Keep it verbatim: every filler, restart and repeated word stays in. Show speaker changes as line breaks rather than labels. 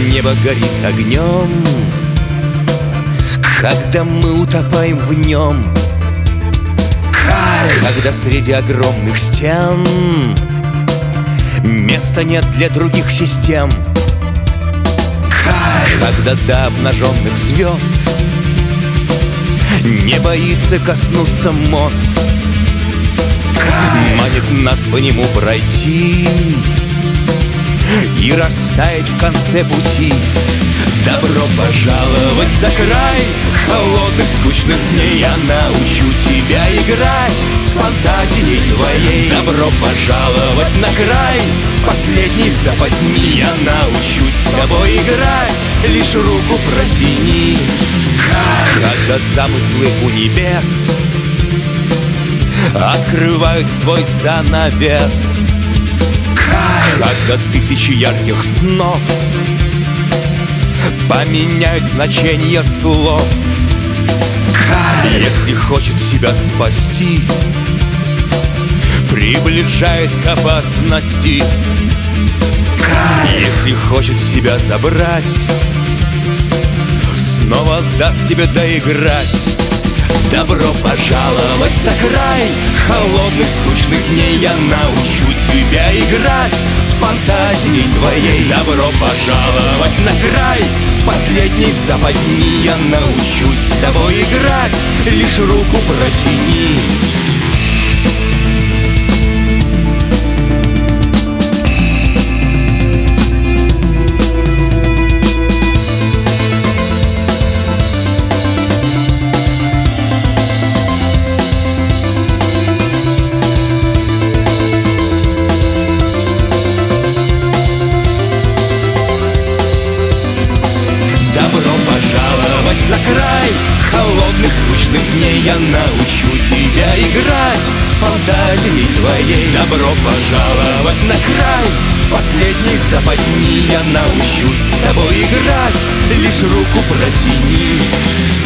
небо горит огнем, когда мы утопаем в нем. Кайф! Когда среди огромных стен места нет для других систем. Кайф! Когда до обнаженных звезд не боится коснуться мост. Кайф! Манит нас по нему пройти и растаять в конце пути. Добро пожаловать за край холодных, скучных дней. Я научу тебя играть с фантазией твоей. Добро пожаловать на край последней западни. Я научусь с тобой играть, лишь руку протяни. Кайф! Когда замыслы у небес открывают свой занавес. Кайф! Когда тысячи ярких снов поменяют значение слов. Кайф! Если хочет себя спасти, приближает к опасности. Кайф! Если хочет себя забрать, снова даст тебе доиграть. Добро пожаловать за край холодных, скучных дней. Я научу тебя играть с фантазией твоей. Добро пожаловать на край последней западни. Я научусь с тобой играть, лишь руку протяни. За край холодных, скучных дней. Я научу тебя играть фантазией твоей. Добро пожаловать на край последней западни. Я научусь с тобой играть, лишь руку протяни.